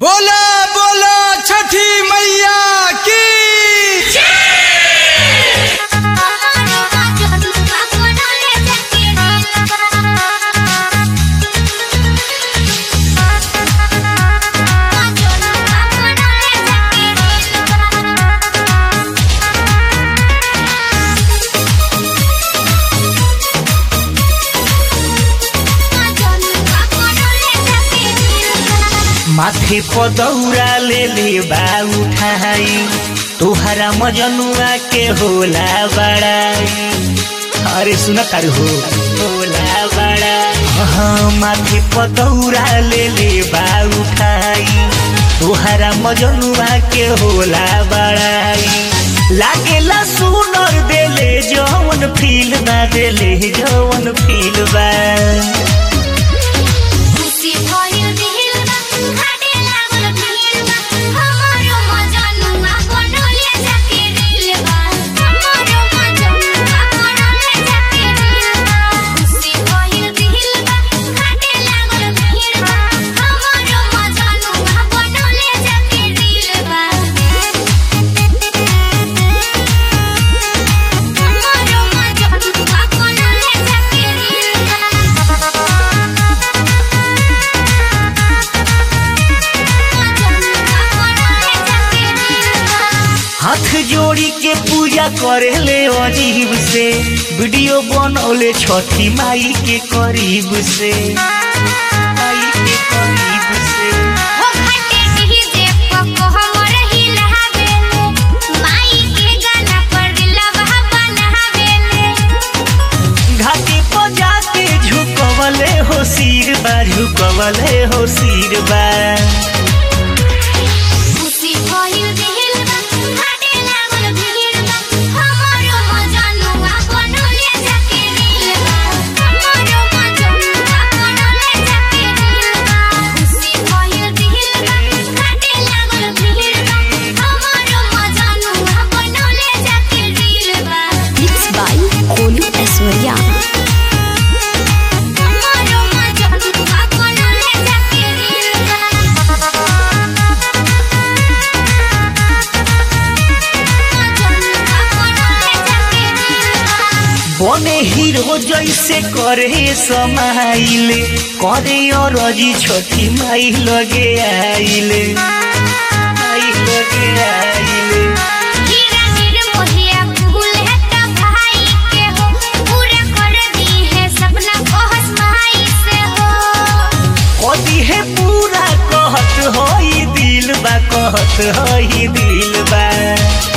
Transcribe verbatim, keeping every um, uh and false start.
बोला बोला छठी मैया की माथे पदौरा ले ले बा उठाई तोहरा मजनुआ के होला बड़ाई। अरे सुना कर हो होला बड़ा हाँ माथे पदौरा ले ले बा उठाई तोहरा मजनुआ के होला बड़ाई। लागेला सुनर देले जवन फील ना देले जवन फील बा हाथ जोड़ी के पूजा करे ले अजीब से वीडियो बनौले छठी माई के करीब से माई के करीब से हो घाटे डीजे पको हमर ही लहावेले माई के गाना पर दिलवा बनावेले घाटी पर जाके झुकवले हो सिर बा झुकवले हो सिर बा खुशी होइल दिल घाटे लागल भीड़ हमरो मजनुआ बनले जाके दिलवा हमरो मजनुआ बनले जाके दिलवा खुशी होइल दिल घाटे लागल भीड़ हमरो मजनुआ बनले जाके दिलवा Mixed by Kolu Aishwarya. हमरो मजनुआ बनले जाके दिलवा बने हीरो जैसे करे समाइले करे और अजी छठी माई लगे आइले माई लगे आइले हीरा निर्मोहिया फूल है त भाई के हो पूरा कर दी है सपना कहस माई से हो कदी है पूरा कहत होई दिल बा कहत होई दिल बा।